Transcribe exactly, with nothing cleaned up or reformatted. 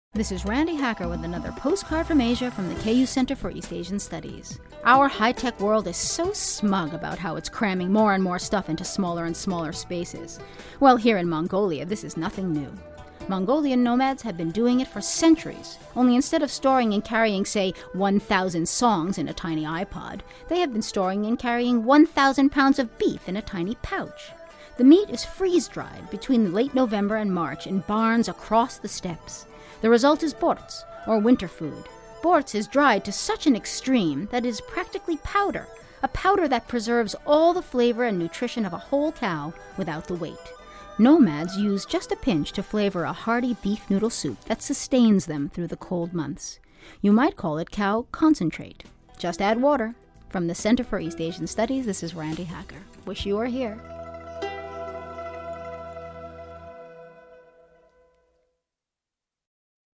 This is Randy Hacker with another postcard from Asia from the K U Center for East Asian Studies. Our high-tech world is so smug about how it's cramming more and more stuff into smaller and smaller spaces. Well, here in Mongolia, this is nothing new. Mongolian nomads have been doing it for centuries, only instead of storing and carrying, say, one thousand songs in a tiny iPod, they have been storing and carrying one thousand pounds of beef in a tiny pouch. The meat is freeze-dried between late November and March in barns across the steppes. The result is borts, or winter food. Borts is dried to such an extreme that it is practically powder, a powder that preserves all the flavor and nutrition of a whole cow without the weight. Nomads use just a pinch to flavor a hearty beef noodle soup that sustains them through the cold months. You might call it cow concentrate. Just add water. From the Center for East Asian Studies, this is Randy Hacker. Wish you were here.